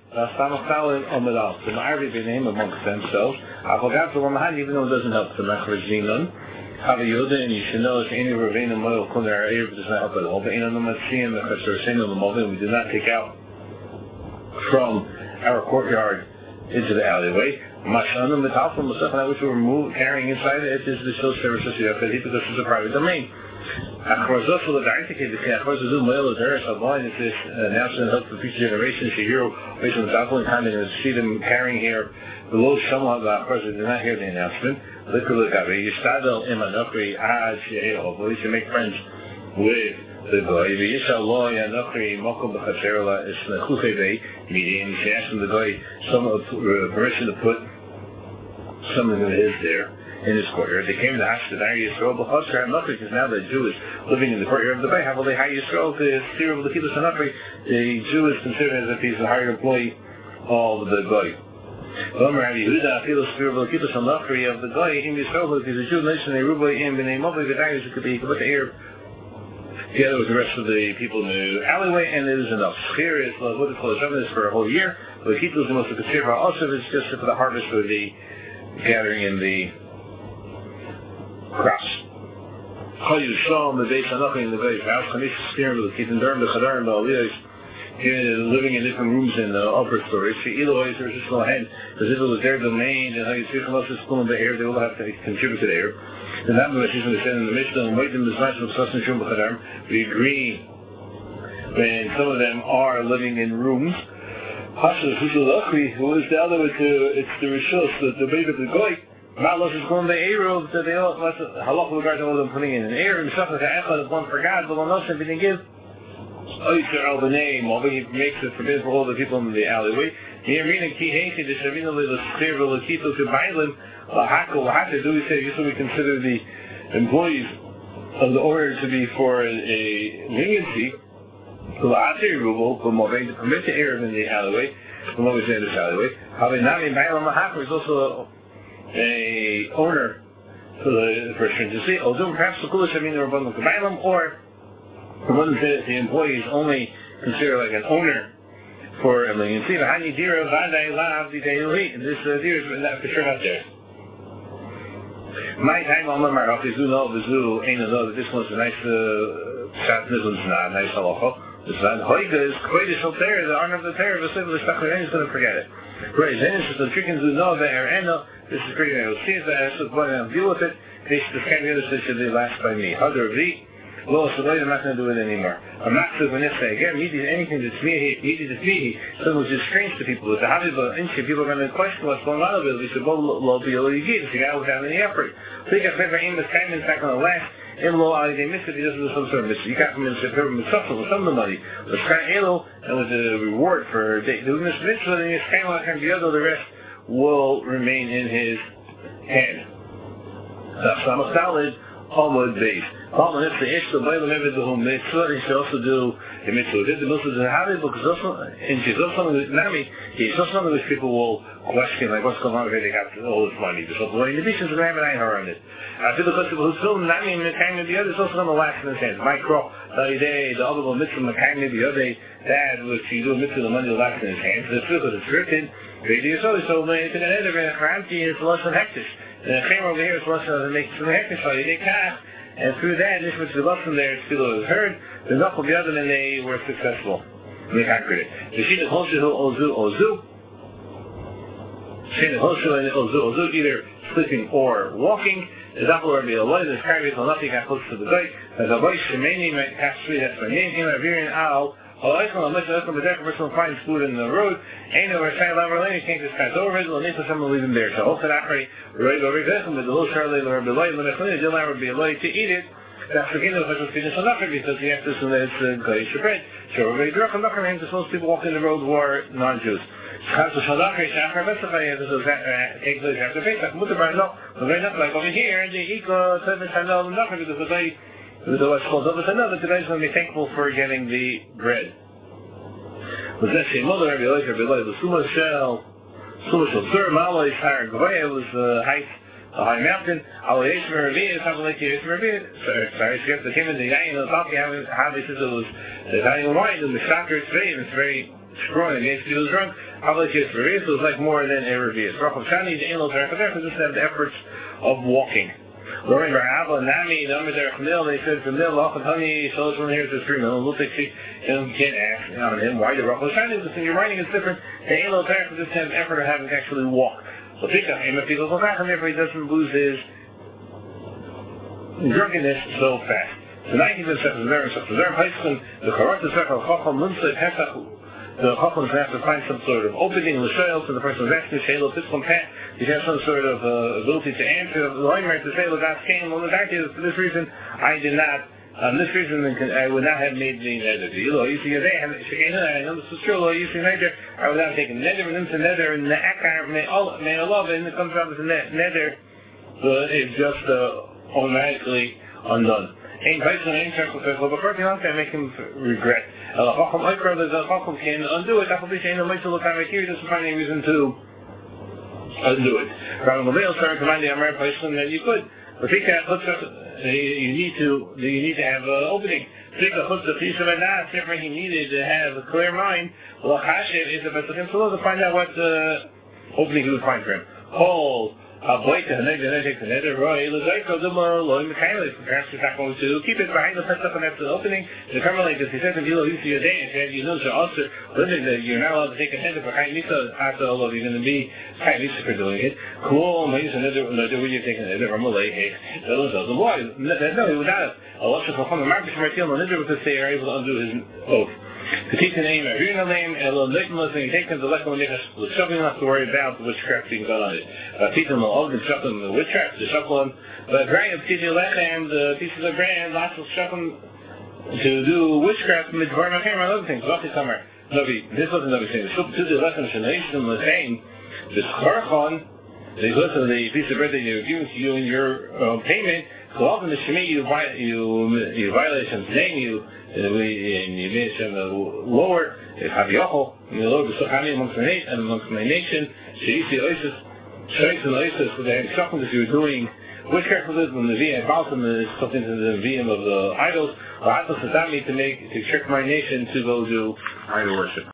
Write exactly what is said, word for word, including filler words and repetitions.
Samachalin Omeral. The Ma'arvi be named amongst themselves. I forgot the one even though it doesn't help the Machrajinon. Have a Yoda, and you should know that any Ravina Moil Kunar Air does not help at all. But in the Matsian, the Chasarsin of the Movin, we do not take out from our courtyard into the alleyway. Mashanum Metalfum, the stuff which we were moved, carrying inside it is the Shil Service Society because it's a private domain. Of course, also the Dyntic, of course, the Zoom Mail is there, so blind is this announcement of the future generations. You hear, based on the Dalton kind of see them carrying here below someone, of course, they did not hear the announcement. Look at look at it. You start out in Manokri, ah, you should make friends with the guy. You shall law, and Nokri, Mokum, Bachatera, is the Kuchebe meeting. You should ask him the guy some permission to put something of his there. In his courtyard, they came to ask the Dari Yisrael B'Chosher HaNokri, because now the Jew is living in the courtyard of the Bay. How will they hire Yisrael to steer over the Kibbutz HaNokri? The Jew is considered as if he's a hired employee of the Goy. Omer Rabbi Yehuda, Afilu steer over the Kibbutz HaNokri of the Goy, in Yisrael, if he's a Jew, nation, a Rubai, in B'nai Movi, the Dari Yisrael could be, he could put the air together with the rest of the people in the alleyway, and it is enough. Here is what it's called, is for a whole year, but the Kibbutz is the most considered for also, it's just for the harvest for the gathering in the crops. Chol Yisrael, the Beis HaNokri in the Beis house, Chanish Steering, the Kitin Durham, the Chadarim, the Aliyahs, living in different rooms in the upper stories. See, Eloy, there's just no hand, because if it was their domain, and how you see from us, it's cool in the air, they will have to contribute to the air. And that was what said in the Mishnah, and wait them as much as Sassan Shum B'Chadarim. We agree when some of them are living in rooms. Hashas, who's the Lakri, who is the other, it's the Rishos, the debate of the Goy. Malos is going to Eruv that they all halach regard to all of them putting in an air and stuff like that. Echad is one for God, but one else if he didn't give. Oyster al the name, although he makes it forbidden for all the people in the alleyway. Here, meaning ki heki the shavina le l'skir v'l'kito to bailim l'hako l'haka. Do we say just so we consider the employees of the order to be for a, a leniency? L'atei ruble, but more to permit the air in the alleyway. From what we say in this alleyway. How they not in bailim l'haka is also a owner for the for stringency, although perhaps the Kulish I mean the Rabbanim Kabbalim, or Rabbanim say that the employee is only considered like an owner for a leniency. V'hani dira v'adai lav d'idei and this uh, dira is not for sure not there. My time on the Marach is no v'zu ain't know that this one's a nice shot. Uh, this one's not a nice halacha. This one Hoiga is Kodesh al Terah, the honor of the Terah. The civil Shtachlein is going to forget it. Right, then it's the chickens who know that are eno. This is great. I will see it. I have to go and deal with it. This is kind of the should be last by me. Other V. Well, so I'm not going to do it anymore. I'm not going to say again. He did anything that's me. He did it me. Something which is strange to people. With the Habib inch, people are going to question what's going on with it. We should go low be able to get it. The guy without any effort. Think if ever aim is kind of back on the last. In law, they miss it. He doesn't do some sort of mission. You got him in September with something with some of the money. With Sky Elo, and with the reward for doing this mitzvah, and his kind of like the other, the rest will remain in his hand. Samach Daled, Talmud Beis. Talmud if the ish the Bible never do mitzvah, he should also do the mitzvah. Did the mitzvah in Habib because also and she's also something with Nami. It's also something which people will question, like what's going on here? They got all this money. There's also money. The bishops are going to have an eye on it. I feel because people who film Nami and Mekayim the other is also going to last in his hands. Micro, the day, the other mitzvah Mekayim the other dad, which you do a mitzvah, the money will last in his hands. The truth is it's written. Radio so so it's an editor and a Karamti is less than hectic. The Chaim over here is less than makes some hectic for you. They can't. And through that, this which the lesson there, still was heard, the knuckle the other, and they were successful. They conquered it. The Shina Hoshu Ozu Ozu. Shina Hoshu and Ozu Ozu, either sleeping or walking. The Zappa Rabbi Eloi, the Scarabis, will not take out close to the gate. As a voice, Shemeni, my half street, that's my name, in Avirian Al. Oh, I can unless I the deck, person finds food in the road. Ain't over Shai Laver Lane, you can't just pass over it, and need for someone to leave him there. So, also that way, right over there, with the little Charlie Rabbi Eloi, when it's Lina, Jill Rabbi Eloi to eat it. That's the beginning of the finish on Nachar, because you have to assume that it's Goyish bread. So, everybody drunk on Nachar means that most people walk in the road who are non-Jews. So, Shadachar, Shachar, Vesafai, this is takes place after Pesach. Mutabar, no, but right up, like over here, the Iko, Seven Chanel, and Nachar, because the day, the what's called over to another, today's going to be thankful for getting the bread. Was that she mother Rabbi Eloi, Rabbi Eloi, the Suma Shell, Suma Shell, Sir Malay, Higher Gavaya, was the height, a high mountain, Alay Yeshmer Rabbi, something like Yeshmer Rabbi, sorry, she got the Kim in the Yain, the Taki, how they said it was, the Yain wine, and the Shaker is very, it's very strong against you was drunk. Avlik is reversed, it was like more than a reverse. Rachav Shani, the Ain't Lo Tarech L'Derech, just have the efforts of walking. Learning Bar Abba, Nami, Number Derech Nil, they said from Nil, Lachon Hani, Solomon here's the three Nil, Lutikshi, and can't ask on him why the Rachav Shani, because your writing is different. The Ain't Lo Tarech just have effort of having to actually walk. So Pika, and if he goes back, and therefore he doesn't lose his drunkenness so fast. So now he says, Sefzer, Sefzer, Paiskin, the Karot, the Sefzer, Chacham, Munzeh, Pesach, the Chacham is going to have to find some sort of opening in the shayl, so the person is asking Shayla, Piskum Pat, he has some sort of uh, ability to answer the Loimer to say, Lagas came, well, the fact is, for this reason, I did not, on this reason, I would not have made the nether. You know, you see, I know this is true, you see, nether, I would not have taken nether, and into nether, and the Akar, may Allah, and it comes out as a nether, so it's just uh, automatically undone. Ain't Bison, ain't Circle Circle, but first, you don't have to make him regret. El Chacham, like brothers, El Chacham can undo it. That will be saying, no, wait till the time I hear, he doesn't find any reason to undo it. Rabbi Gamliel started to find the Amar Bison that you could. But Fika, you need to, you need to have an opening. Fika, puts the piece of a nas, therefore he needed to have a clear mind. Well, Hashem is the best of him, so to find out what uh, opening he would find for him. Hold. Avoid the Haneg, the Haneg, the Nether, Roy, Lazaiko, Dumar, Loy, Mechanic, perhaps he's not going to keep it behind the first up and after the opening. The Carmelite, as he said to Gilo, you see your day, and said, you know, so also, listen, that you're not allowed to take a Nether behind Nisa, after all of you're going to be behind Nisa for doing it. Cool, Mays, and Nether, Nether, when you're taking a Nether, Ramalay, hey, those are the boys. No, he would not have. Allah, so from the market for Martil, and Nether, because they are able to undo his oath. To teach the name, reading the name, and a little litmus, and you take them to let them when they have something enough to worry about the witchcraft being done on it. Teach them the old and shut them the witchcraft, the shuffle, but bring them, teach you lechem, the pieces of bread, lots of shuffle to do witchcraft, and the dvar machem, and other things. What is summer? Novi, this wasn't Novi saying. The shuk to the lechem, shenation, the same, the skarchon, the listen, the piece of bread that you're giving to you in your uh, payment, so often the shemi, you, you, you violate Hashem's name, you, and you made Hashem lower, if Haviyachol, you lower the Sukhani amongst my nation, and amongst my nation, Sheisi Oisis, Sheis and Oisis, so they had something that you were doing witchcraft with it, when the V M about them is something to the V M of the idols, or Atos Satami to make, to trick my nation to go do idol worship.